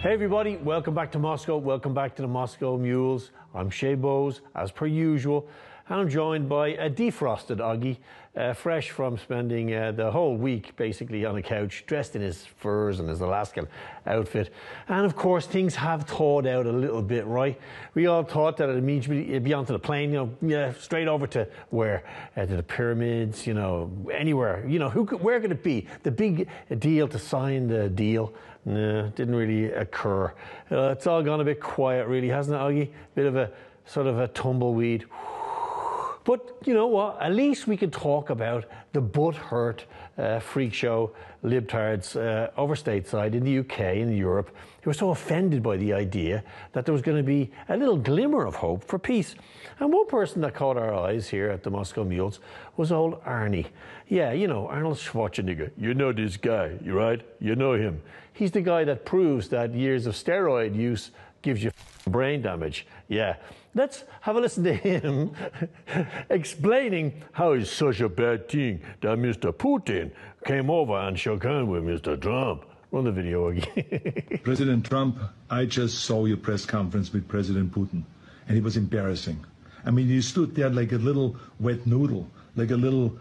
Hey everybody, welcome back to Moscow. Welcome back to the Moscow Mules. I'm Shay Bowes, as per usual, and I'm joined by a defrosted Augie, fresh from spending the whole week basically on a couch, dressed in his furs and his Alaskan outfit. And of course, things have thawed out a little bit, right? We all thought that it'd be onto the plane, straight over to where? To the pyramids, anywhere. Where could it be? The big deal to sign the deal. No, didn't really occur. It's all gone a bit quiet, really, hasn't it, Augie? Bit of a sort of a tumbleweed. But you know what? At least we can talk about the butt-hurt freak show libtards over stateside in the UK, in Europe, who were so offended by the idea that there was going to be a little glimmer of hope for peace. And one person that caught our eyes here at the Moscow Mules was old Arnie. Yeah, Arnold Schwarzenegger. You know this guy, right? You know him. He's the guy that proves that years of steroid use gives you brain damage. Yeah. Let's have a listen to him explaining how it's such a bad thing that Mr. Putin came over and shook hands with Mr. Trump. Run the video again. President Trump, I just saw your press conference with President Putin, and it was embarrassing. I mean, you stood there like a little wet noodle, like a little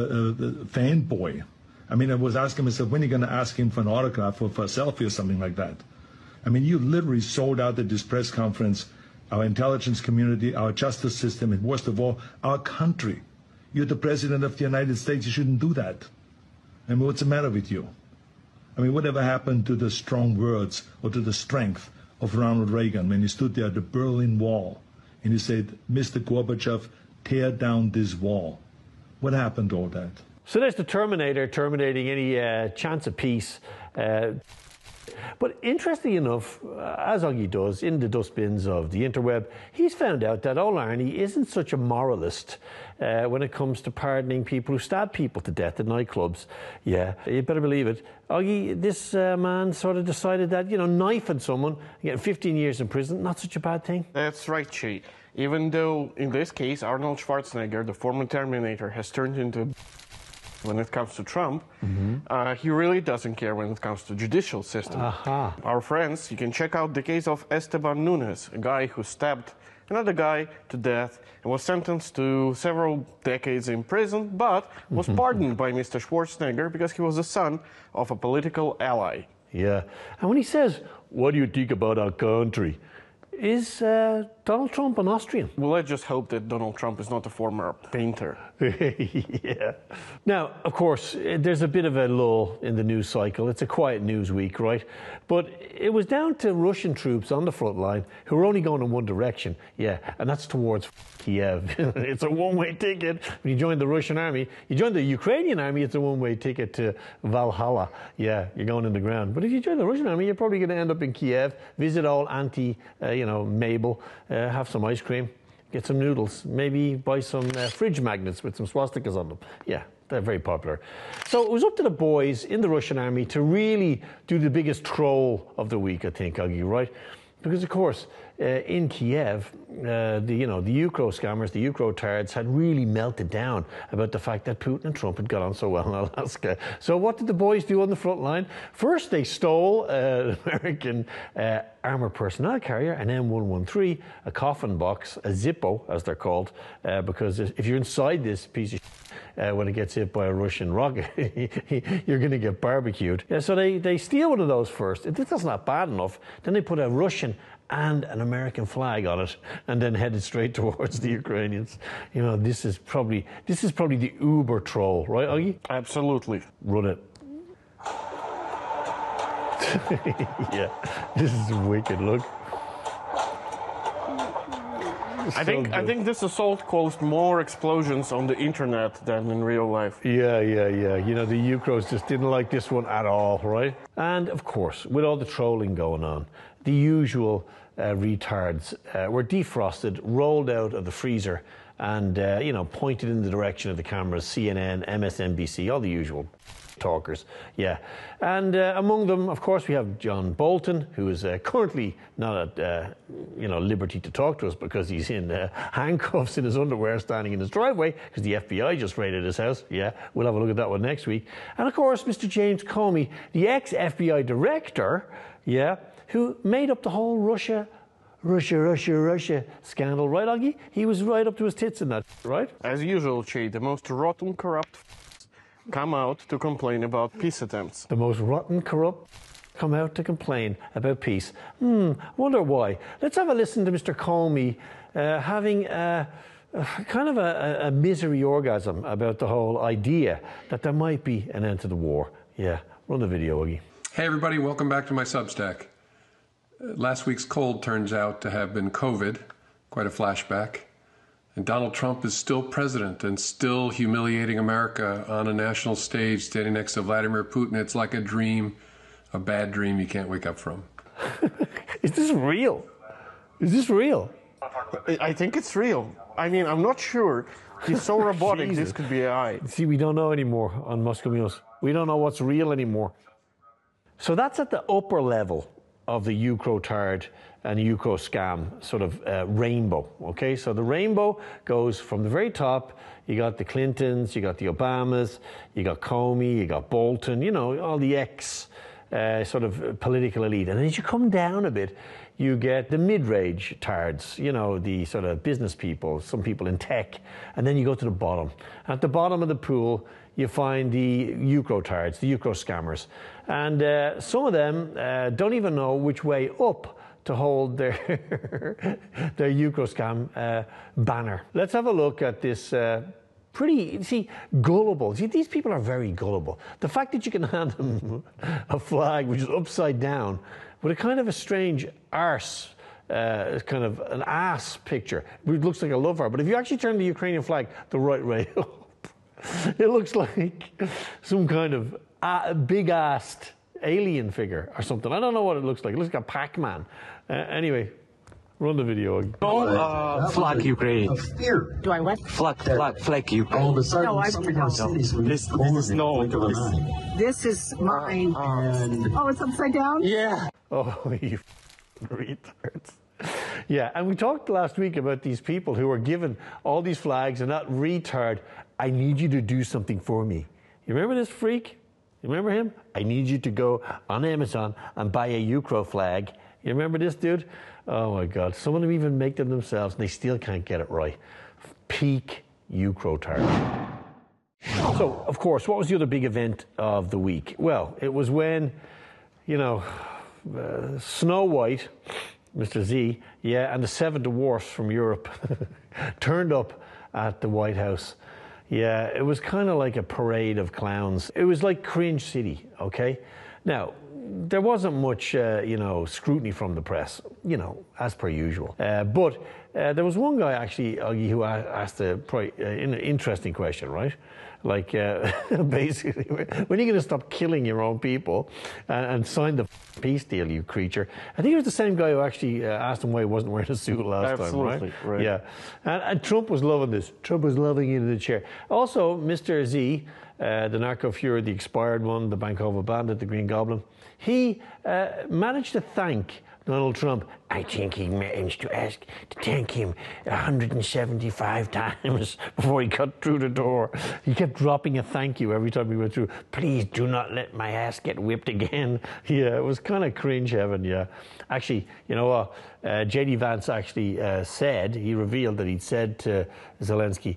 fanboy. I mean, I was asking myself, when are you going to ask him for an autograph or for a selfie or something like that? I mean, you literally sold out at this press conference our intelligence community, our justice system, and worst of all, our country. You're the President of the United States. You shouldn't do that. I mean, what's the matter with you? I mean, whatever happened to the strong words or to the strength of Ronald Reagan when he stood there at the Berlin Wall and he said, Mr. Gorbachev, tear down this wall? What happened to all that? So there's the Terminator terminating any chance of peace. But interestingly enough, as Augie does in the dustbins of the interweb, he's found out that old Arnie isn't such a moralist when it comes to pardoning people who stab people to death at nightclubs. Yeah, you better believe it. Augie, this man sort of decided that, knifing someone, getting 15 years in prison, not such a bad thing. That's right, Shay. Even though, in this case, Arnold Schwarzenegger, the former Terminator, has turned into when it comes to Trump, he really doesn't care when it comes to judicial system. Our friends, you can check out the case of Esteban Nunes, a guy who stabbed another guy to death and was sentenced to several decades in prison, but was pardoned by Mr. Schwarzenegger because he was the son of a political ally. Yeah, and when he says, "What do you think about our country?" Is Donald Trump an Austrian? Well, let's just hope that Donald Trump is not a former painter. Yeah. Now, of course, there's a bit of a lull in the news cycle. It's a quiet news week, right? But it was down to Russian troops on the front line who are only going in one direction. Yeah, and that's towards Kiev. It's a one-way ticket. When you join the Russian army, you join the Ukrainian army, it's a one-way ticket to Valhalla. Yeah, you're going in the ground. But if you join the Russian army, you're probably going to end up in Kiev, visit old Auntie, Mabel, have some ice cream, get some noodles, maybe buy some fridge magnets with some swastikas on them. Yeah, they're very popular. So it was up to the boys in the Russian army to really do the biggest troll of the week, I think, Augie, right? Because, of course, in Kiev, the Ukro scammers, the Ukro tards, had really melted down about the fact that Putin and Trump had got on so well in Alaska. So what did the boys do on the front line? First, they stole an American armored personnel carrier, an M113, a coffin box, a Zippo, as they're called, because if you're inside this piece of when it gets hit by a Russian rocket, you're going to get barbecued. Yeah, so they steal one of those first. If that's not bad enough, then they put a Russian and an American flag on it, and then headed straight towards the Ukrainians. This is probably the Uber troll, right, Augie? Absolutely. Run it. Yeah, this is wicked. Look. I think this assault caused more explosions on the internet than in real life. Yeah. The Ukros just didn't like this one at all, right? And of course, with all the trolling going on, the usual retards were defrosted, rolled out of the freezer, and pointed in the direction of the cameras. CNN, MSNBC, all the usual talkers. Yeah. And among them, of course, we have John Bolton, who is currently not at liberty to talk to us because he's in handcuffs in his underwear standing in his driveway because the FBI just raided his house. Yeah, we'll have a look at that one next week. And of course, Mr. James Comey, the ex-FBI director, yeah, who made up the whole Russia scandal, right, Augie? He was right up to his tits in that, right? As usual, Che, the most rotten, corrupt come out to complain about peace attempts. The most rotten, corrupt come out to complain about peace. Wonder why. Let's have a listen to Mr. Comey having kind of a misery orgasm about the whole idea that there might be an end to the war. Yeah, run the video, Augie. Hey everybody, welcome back to my Substack. Last week's cold turns out to have been COVID, quite a flashback. And Donald Trump is still president and still humiliating America on a national stage, standing next to Vladimir Putin. It's like a dream, a bad dream you can't wake up from. Is this real? Is this real? I think it's real. I mean, I'm not sure. He's so robotic, this could be AI. See, we don't know anymore on Moscow Mules. We don't know what's real anymore. So that's at the upper level of the Eurotard and Euroscam sort of rainbow, okay? So the rainbow goes from the very top. You got the Clintons, you got the Obamas, you got Comey, you got Bolton, you know, all the sort of political elite. And then as you come down a bit, you get the mid-range tards, you know, the sort of business people, some people in tech, and then you go to the bottom. At the bottom of the pool, you find the Eurotards, the Euro scammers. And some of them don't even know which way up to hold their Euroscam banner. Let's have a look at this gullible. See, these people are very gullible. The fact that you can hand them a flag which is upside down with a kind of a strange arse, kind of an ass picture, which looks like a love heart. But if you actually turn the Ukrainian flag the right way up, it looks like some kind of big-assed alien figure or something. I don't know what it looks like. It looks like a Pac-Man. Anyway, run the video. Flag Ukraine. Fear. Do I what? Flag Ukraine. All of a sudden, No, some of our cities were this is no. This is mine. Oh, it's upside down? Yeah. Oh, you retards. Yeah, and we talked last week about these people who are given all these flags and that retard, I need you to do something for me. You remember this freak? You remember him? I need you to go on Amazon and buy a Euro flag. You remember this dude? Oh my God, some of them even make them themselves and they still can't get it right. Peak Eurotard. So, of course, what was the other big event of the week? Well, it was when, you know, Snow White, Mr. Z, yeah, and the 7 dwarfs from Europe turned up at the White House. Yeah, it was kind of like a parade of clowns. It was like Cringe City, okay? Now, there wasn't much, scrutiny from the press, as per usual. But there was one guy, actually, Augie, who asked an interesting question, right? Like, basically, when are you going to stop killing your own people and sign the peace deal, you creature? I think it was the same guy who actually asked him why he wasn't wearing a suit last time, right? Yeah. And Trump was loving this. Trump was loving it in the chair. Also, Mr. Z, the narco fuhrer, the expired one, the Bankova bandit, the Green Goblin, he managed to thank Donald Trump. I think he managed to thank him 175 times before he got through the door. He kept dropping a thank you every time he went through. Please do not let my ass get whipped again. Yeah, it was kind of cringe heaven, yeah. Actually, you know what? J.D. Vance actually he revealed that he'd said to Zelensky,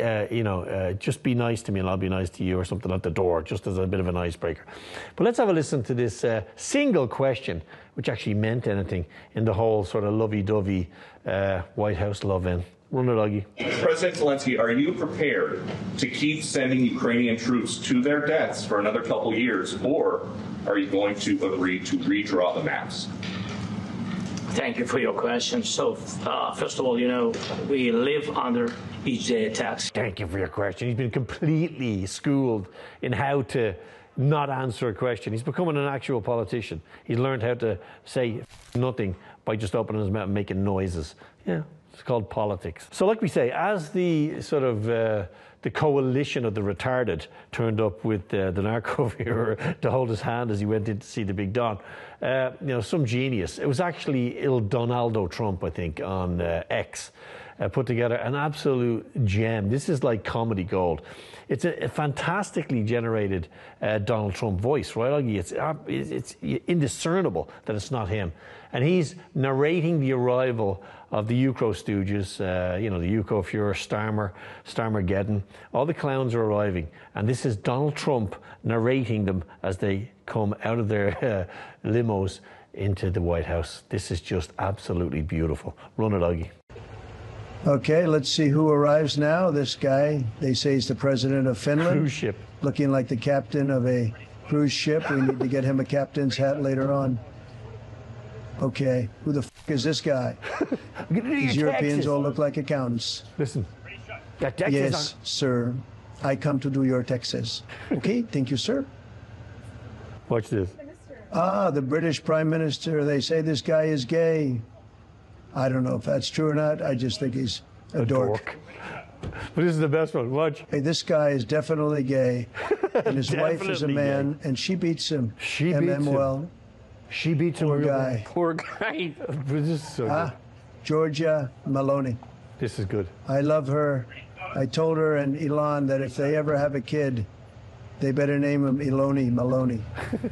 just be nice to me and I'll be nice to you, or something at the door, just as a bit of an icebreaker. But let's have a listen to this single question, which actually meant anything in the whole sort of lovey-dovey White House love-in. Run it, Augie. President Zelensky, are you prepared to keep sending Ukrainian troops to their deaths for another couple years, or are you going to agree to redraw the maps? Thank you for your question. So, first of all, we live under each day attacks. Thank you for your question. He's been completely schooled in how to not answer a question. He's becoming an actual politician. He's learned how to say nothing by just opening his mouth and making noises. Yeah, it's called politics. So like we say, as the sort of the coalition of the retarded turned up with the narco fuhrer to hold his hand as he went in to see the Big Don, some genius. It was actually Il Donaldo Trump, I think, on X. put together an absolute gem. This is like comedy gold. It's a fantastically generated Donald Trump voice, right, Augie? It's indiscernible that it's not him. And he's narrating the arrival of the Ukro Stooges, the Yuko Fuhrer, Starmergeddon. All the clowns are arriving. And this is Donald Trump narrating them as they come out of their limos into the White House. This is just absolutely beautiful. Run it, Augie. Okay, let's see who arrives now. This guy, they say he's the president of Finland. Cruise ship. Looking like the captain of a cruise ship. We need to get him a captain's hat later on. Okay, who the f*** is this guy? These Europeans all look like accountants. Listen. Yes, sir. I come to do your taxes. Okay, thank you, sir. Watch this. Ah, the British Prime Minister. They say this guy is gay. I don't know if that's true or not. I just think he's a dork. But this is the best one. Watch. Hey, this guy is definitely gay. And his wife is a man, and she beats him. She beats him. She beats him. Poor guy. Poor guy. This is so good. Georgia Maloney. This is good. I love her. I told her and Elon that if they ever have a kid, they better name him Eloni Maloney.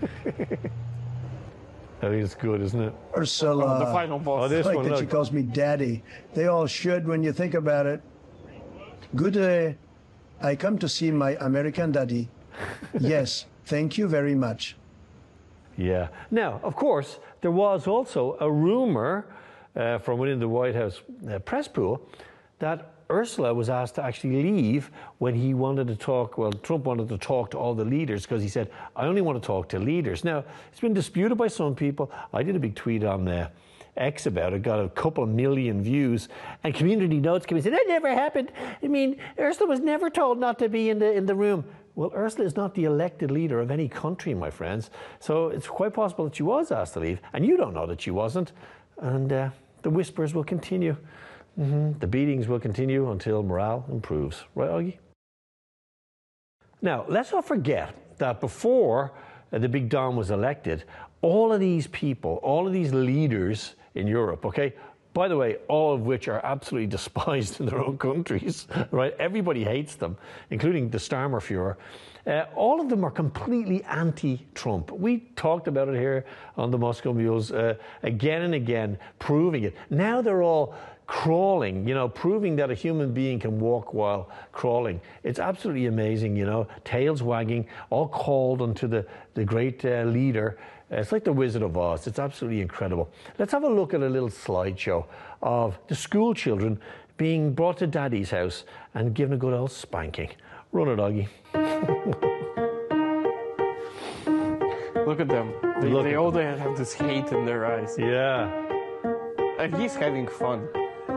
I think it's good, isn't it? Ursula. The final boss. Oh, this like one, that look. she calls me daddy. They all should when you think about it. Good day. I come to see my American daddy. Yes, thank you very much. Yeah. Now, of course, there was also a rumor from within the White House press pool that Ursula was asked to actually leave when he wanted to talk. Well, Trump wanted to talk to all the leaders because he said, I only want to talk to leaders. Now, it's been disputed by some people. I did a big tweet on X about it, got a couple of million views, and Community Notes came and said, that never happened. I mean, Ursula was never told not to be in the room. Well, Ursula is not the elected leader of any country, my friends. So it's quite possible that she was asked to leave, and you don't know that she wasn't. And the whispers will continue. The beatings will continue until morale improves. Right, Augie? Now, let's not forget that before the Big Don was elected, all of these people, all of these leaders in Europe, okay, by the way, all of which are absolutely despised in their own countries, right? Everybody hates them, including the Starmerfuhrer. All of them are completely anti-Trump. We talked about it here on the Moscow Mules again and again, proving it. Now they're all crawling, proving that a human being can walk while crawling. It's absolutely amazing, tails wagging, all called onto the great leader. It's like the Wizard of Oz. It's absolutely incredible. Let's have a look at a little slideshow of the school children being brought to Daddy's house and given a good old spanking. Run it, Augie. Look at them. They all have this hate in their eyes. Yeah. And he's having fun.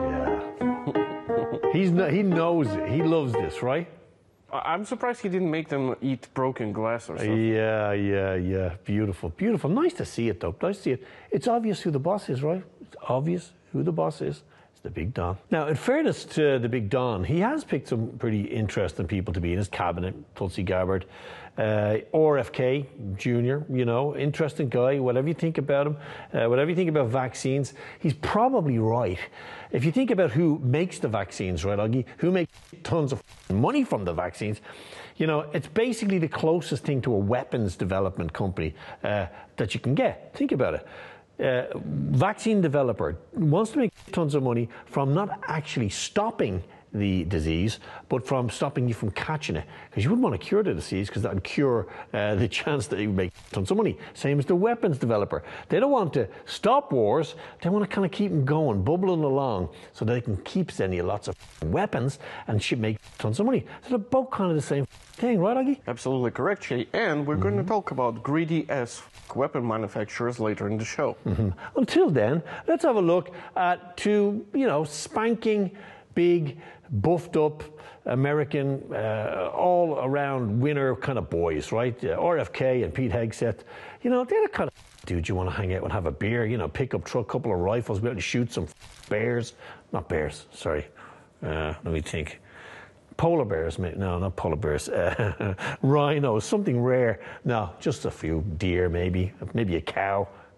Yeah. He knows it. He loves this, right? I'm surprised he didn't make them eat broken glass or something. Yeah. Beautiful, beautiful. Nice to see it, though. Nice to see it. It's obvious who the boss is, right? It's obvious who the boss is. It's the Big Don. Now, in fairness to the Big Don, he has picked some pretty interesting people to be in his cabinet. Tulsi Gabbard, RFK Jr., interesting guy. Whatever you think about him, whatever you think about vaccines, he's probably right. If you think about who makes the vaccines, right, Augie, who makes tons of money from the vaccines, it's basically the closest thing to a weapons development company that you can get. Think about it. Vaccine developer wants to make tons of money from not actually stopping the disease, but from stopping you from catching it. Because you wouldn't want to cure the disease, because that would cure the chance that you make tons of money. Same as the weapons developer. They don't want to stop wars. They want to kind of keep them going, bubbling along, so they can keep sending you lots of weapons and make tons of money. So they're both kind of the same thing, right, Augie? Absolutely correct, Shay. And we're going to talk about greedy as weapon manufacturers later in the show. Until then, let's have a look at two, spanking, big, buffed up American, all around winner kind of boys, right? RFK and Pete Hegseth, they're the kind of dude you want to hang out and have a beer, pick up truck, couple of rifles, be able to shoot some bears. Not bears, sorry. Let me think. Polar bears, mate. No, not polar bears. Rhinos, something rare. No, just a few deer, maybe a cow.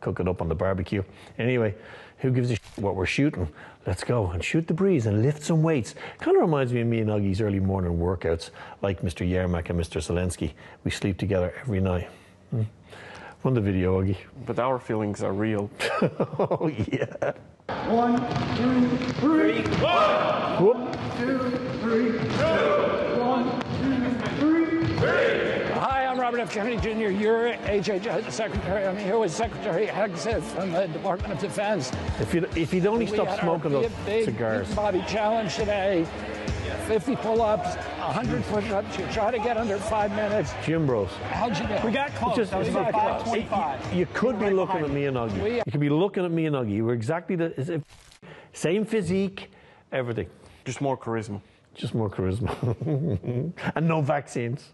cook it up on the barbecue. Anyway, who gives a shit what we're shooting? Let's go and shoot the breeze and lift some weights. Kind of reminds me of me and Uggie's early morning workouts, like Mr. Yermak and Mr. Zelensky. We sleep together every night. Run the video, Uggie. But our feelings are real. Oh, yeah. 1, 2, 3, 1. 2, 3, 2. 1, 2, 3. Hi, I'm Robert F. Kennedy Jr., your HHS Secretary. I'm here with Secretary Hegseth from the Department of Defense. If you'd only stop smoking those cigars. Big body challenge today. 50 pull-ups, 100 push-ups. You try to get under 5 minutes. Gym bros. How'd you get? We got close. Just, we got 5:25. You could be looking at me and Uggie. You could be looking at me and Uggie. We're exactly the same physique, everything. Just more charisma. Just more charisma. And no vaccines.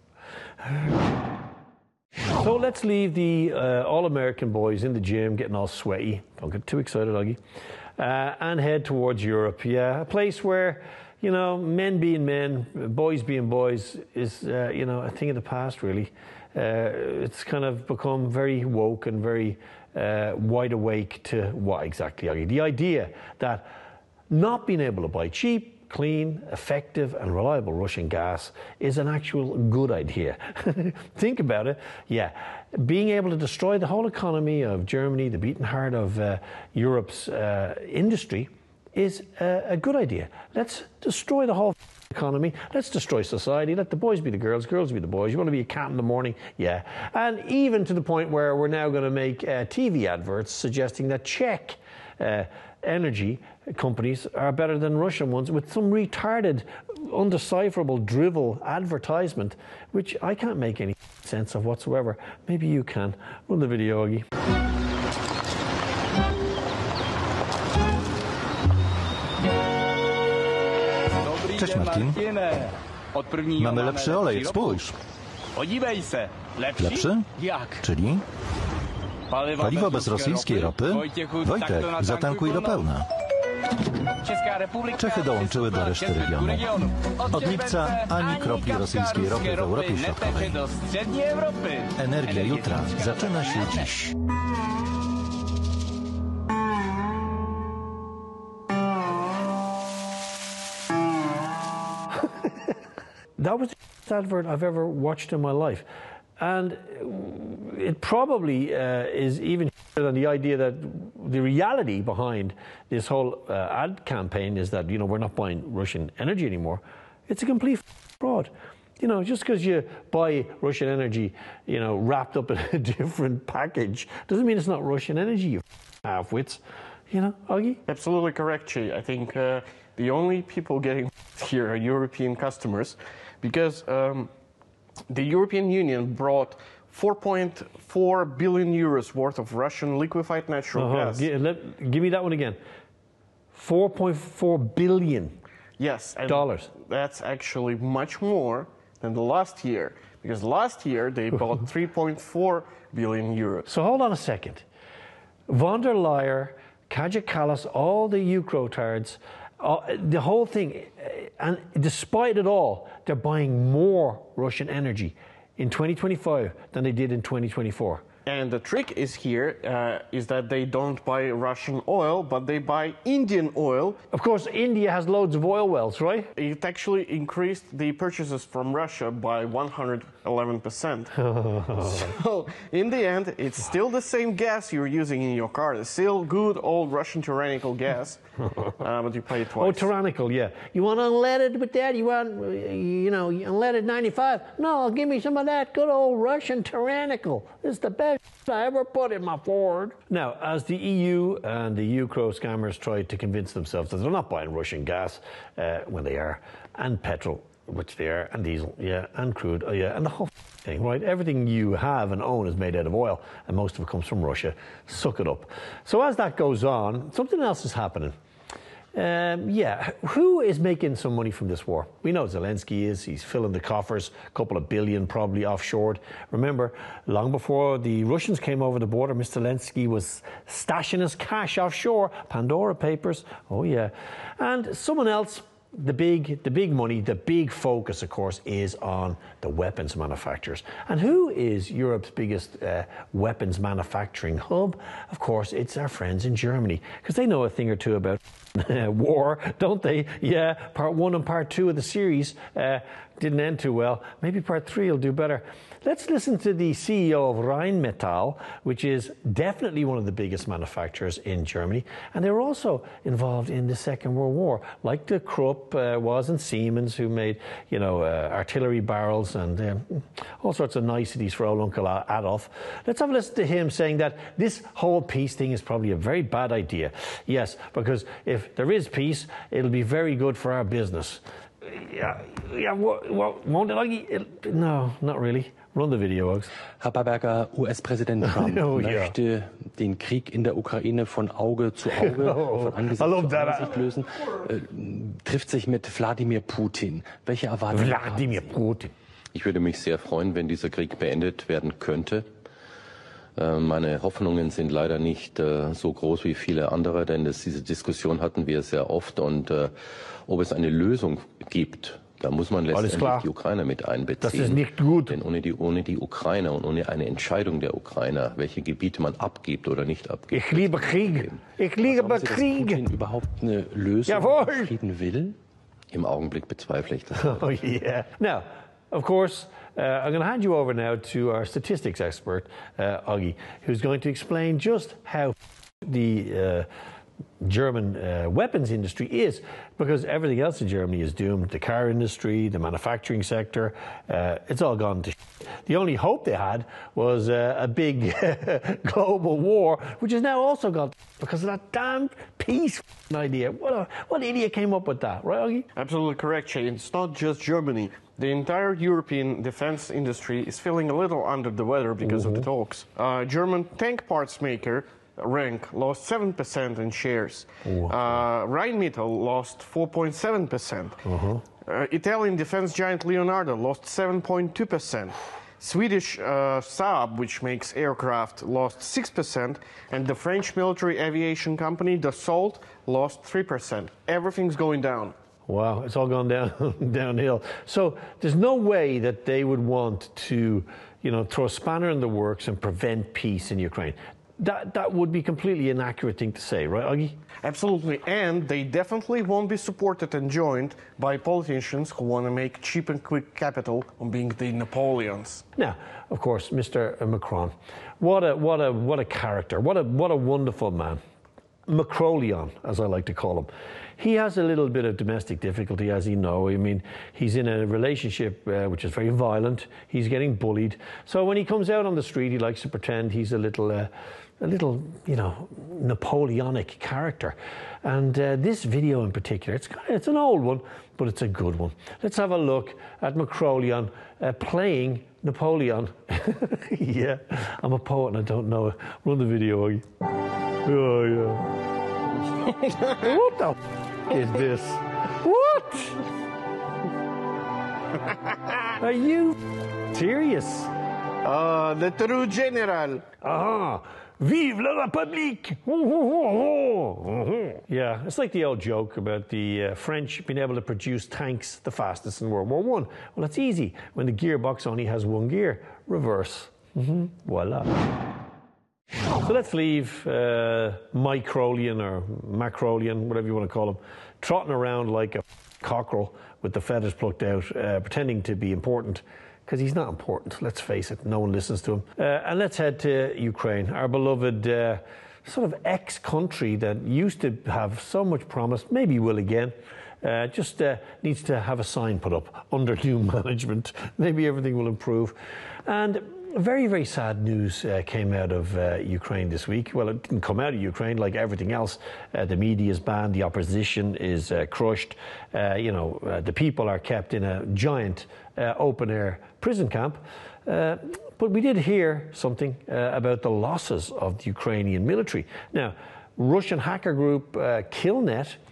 So let's leave the all-American boys in the gym getting all sweaty. Don't get too excited, Uggie. And head towards Europe. Yeah, a place where, you know, men being men, boys being boys is, you know, a thing of the past, really. It's kind of become very woke and very wide awake to what exactly, Uggie? The idea that not being able to buy cheap, clean, effective and reliable Russian gas is an actual good idea. Think about it. Yeah, being able to destroy the whole economy of Germany, the beating heart of Europe's industry, is a good idea. Let's destroy the whole economy. Let's destroy society. Let the boys be the girls, girls be the boys. You want to be a cat in the morning? Yeah. And even to the point where we're now going to make TV adverts suggesting that Czech energy companies are better than Russian ones, with some retarded, undecipherable drivel advertisement, which I can't make any sense of whatsoever. Maybe you can. Run the video, Uggie. Cześć Martin. Mamy lepszy olej, spójrz. Lepszy? Czyli? Paliwo bez rosyjskiej ropy? Wojtek, zatankuj do pełna. Czechy dołączyły do reszty regionu. Od lipca ani kropli rosyjskiej ropy w Europie Środkowej. Energia jutra zaczyna się dziś. That was the best advert I've ever watched in my life. And it probably is even than the idea that the reality behind this whole ad campaign is that, you know, we're not buying Russian energy anymore. It's a complete fraud. You know, just because you buy Russian energy, you know, wrapped up in a different package, doesn't mean it's not Russian energy, you half-wits. You know, Uggie? Absolutely correct, Chi. I think the only people getting here are European customers, because the European Union brought 4.4 billion euros worth of Russian liquefied natural gas. Give me that one again. 4.4 billion. Yes. Dollars. That's actually much more than the last year, because last year they bought 3.4 billion euros. So hold on a second. Von der Leyen, Kaja Kallas, all the Ukrotards, the whole thing, and despite it all, they're buying more Russian energy in 2025 than they did in 2024. And the trick is here is that they don't buy Russian oil, but they buy Indian oil. Of course, India has loads of oil wells, right? It actually increased the purchases from Russia by 111%. So, in the end, it's still the same gas you're using in your car. It's still good old Russian tyrannical gas, but you pay it twice. Oh, tyrannical, yeah. You want unleaded with that? You want, you know, unleaded 95? No, give me some of that good old Russian tyrannical. It's the best I ever put in my Ford. Now, as the EU and the Ukro scammers tried to convince themselves that they're not buying Russian gas when they are, and petrol, which they are, and diesel, yeah, and crude, yeah, and the whole thing, right? Everything you have and own is made out of oil, and most of it comes from Russia. Suck it up. So as that goes on, something else is happening. Yeah, who is making some money from this war? We know Zelensky is. He's filling the coffers, a couple of billion probably offshored. Remember, long before the Russians came over the border, Mr. Zelensky was stashing his cash offshore. Pandora Papers, oh yeah. And someone else the big money, the big focus, of course, is on the weapons manufacturers. And who is Europe's biggest weapons manufacturing hub? Of course, it's our friends in Germany, because they know a thing or two about war, don't they? Yeah, part 1 and part 2 of the series didn't end too well. Maybe part 3 will do better. Let's listen to the CEO of Rheinmetall, which is definitely one of the biggest manufacturers in Germany. And they were also involved in the Second World War, like the Krupp was and Siemens, who made, artillery barrels and all sorts of niceties for old Uncle Adolf. Let's have a listen to him saying that this whole peace thing is probably a very bad idea. Yes, because if there is peace, it'll be very good for our business. Won't it? No, not really. Run the video, Ogs. Herr Baerberger, US-Präsident Trump möchte den Krieg in der Ukraine von Auge zu Auge, von Angesicht zu Angesicht lösen, trifft sich mit Wladimir Putin. Welche Erwartungen Wladimir Putin. Ich würde mich sehr freuen, wenn dieser Krieg beendet werden könnte. Meine Hoffnungen sind leider nicht so groß wie viele andere, denn diese Diskussion hatten wir sehr oft. Und ob es eine Lösung gibt, da muss man letztendlich die Ukrainer mit einbeziehen. Das ist nicht gut. Denn ohne die Ukrainer und ohne eine Entscheidung der Ukrainer, welche Gebiete man abgibt oder nicht abgibt. Ich liebe Krieg. Ich liebe Krieg. Putin überhaupt eine Lösung, Frieden will? Im Augenblick bezweifle ich das. Oh yeah. Now, of course, I'm going to hand you over now to our statistics expert, Augie, who's going to explain just how the German weapons industry is, because everything else in Germany is doomed. The car industry, the manufacturing sector, it's all gone to shit. The only hope they had was a big global war, which is now also gone because of that damn peace idea. What idiot came up with that, right, Augie? Absolutely correct, Shane. It's not just Germany. The entire European defense industry is feeling a little under the weather because of the talks. German tank parts maker Renk lost 7% in shares. Rheinmetall lost 4.7%. Italian defense giant Leonardo lost 7.2%. Swedish Saab, which makes aircraft, lost 6%, and the French military aviation company Dassault lost 3%. Everything's going down. Wow, it's all gone downhill. So there's no way that they would want to, throw a spanner in the works and prevent peace in Ukraine. That would be completely inaccurate thing to say, right, Augie? Absolutely, and they definitely won't be supported and joined by politicians who want to make cheap and quick capital on being the Napoleons. Now, of course, Mr. Macron, what a character, what a wonderful man. Macrolion, as I like to call him. He has a little bit of domestic difficulty, as you know. I mean, he's in a relationship which is very violent. He's getting bullied. So when he comes out on the street, he likes to pretend he's a little, Napoleonic character. And this video in particular, it's an old one, but it's a good one. Let's have a look at Macrolion playing Napoleon. Yeah, I'm a poet and I don't know it. Run the video, Augie. Oh, yeah. What the is this? What? Are you serious? The true general. Vive la République! Yeah, it's like the old joke about the French being able to produce tanks the fastest in World War I. Well, it's easy when the gearbox only has one gear. Reverse. Voila. So let's leave Microlion or Macrolion, whatever you want to call him, trotting around like a cockerel with the feathers plucked out, pretending to be important, because he's not important, let's face it, no one listens to him. And let's head to Ukraine, our beloved sort of ex-country that used to have so much promise, maybe will again. Just needs to have a sign put up under new management. Maybe everything will improve. And very, very sad news came out of Ukraine this week. Well, it didn't come out of Ukraine like everything else. The media is banned, the opposition is crushed. The people are kept in a giant open-air prison camp. But we did hear something about the losses of the Ukrainian military. Now, Russian hacker group Killnet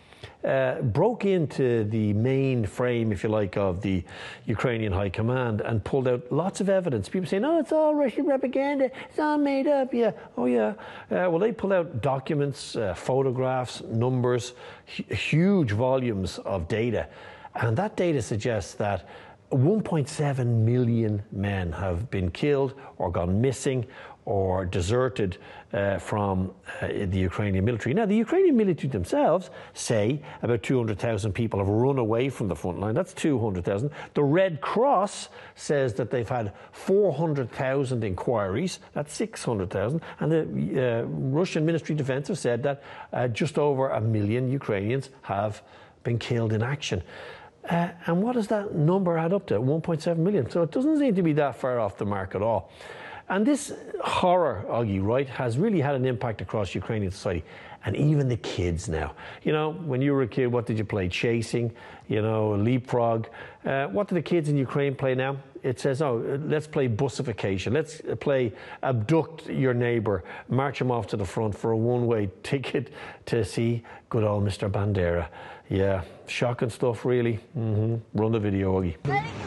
broke into the main frame, if you like, of the Ukrainian High Command and pulled out lots of evidence. People saying, "Oh, it's all Russian propaganda. It's all made up." Yeah, oh yeah. Well, they pulled out documents, photographs, numbers, huge volumes of data, and that data suggests that 1.7 million men have been killed or gone missing or deserted from the Ukrainian military. Now, the Ukrainian military themselves say about 200,000 people have run away from the front line. That's 200,000. The Red Cross says that they've had 400,000 inquiries. That's 600,000. And the Russian Ministry of Defense have said that just over 1 million Ukrainians have been killed in action. And what does that number add up to? 1.7 million. So it doesn't seem to be that far off the mark at all. And this horror, Augie, right, has really had an impact across Ukrainian society. And even the kids now. You know, when you were a kid, what did you play? Chasing, you know, leapfrog. What do the kids in Ukraine play now? It says, oh, let's play bussification. Let's play abduct your neighbour, march him off to the front for a one-way ticket to see good old Mr. Bandera. Yeah, shocking stuff, really. Run the video, Augie.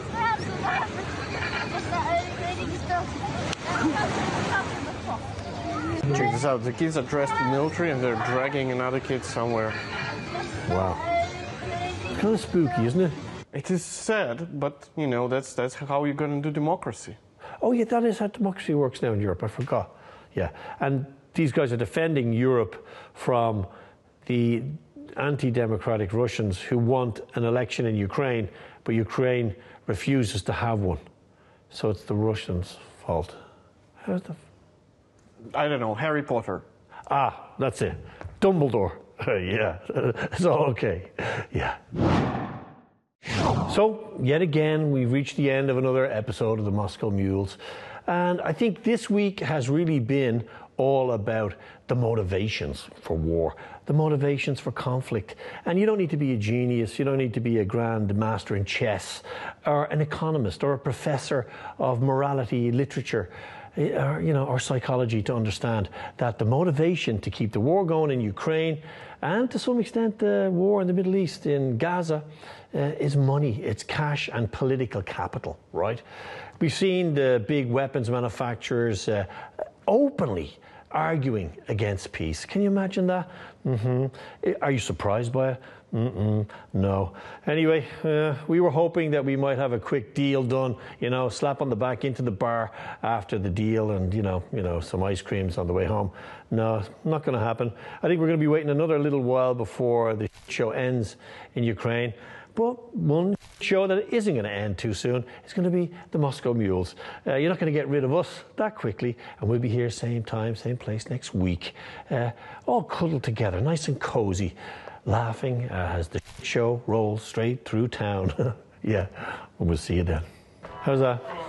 Check this out. The kids are dressed in military and they're dragging another kid somewhere. Wow. It's kind of spooky, isn't it? It is sad, but, you know, that's how you're going to do democracy. Oh, yeah, that is how democracy works now in Europe. I forgot. Yeah. And these guys are defending Europe from the anti-democratic Russians who want an election in Ukraine, but Ukraine refuses to have one. So it's the Russians' fault. How's the... I don't know, Harry Potter. Ah, that's it. Dumbledore. Yeah, it's all okay. Yeah. So, yet again, we've reached the end of another episode of the Moscow Mules. And I think this week has really been all about the motivations for war, the motivations for conflict. And you don't need to be a genius, you don't need to be a grand master in chess, or an economist, or a professor of morality, literature, or psychology to understand that the motivation to keep the war going in Ukraine, and to some extent the war in the Middle East, in Gaza, is money, it's cash and political capital, right? We've seen the big weapons manufacturers openly arguing against peace. Can you imagine that? Are you surprised by it? No. Anyway, we were hoping that we might have a quick deal done, slap on the back into the bar after the deal and, some ice creams on the way home. No, not going to happen. I think we're going to be waiting another little while before the show ends in Ukraine. But one show that isn't going to end too soon is going to be the Moscow Mules. You're not going to get rid of us that quickly, and we'll be here same time, same place next week, all cuddled together, nice and cozy, laughing as the show rolls straight through town. Yeah, we'll see you then. How's that?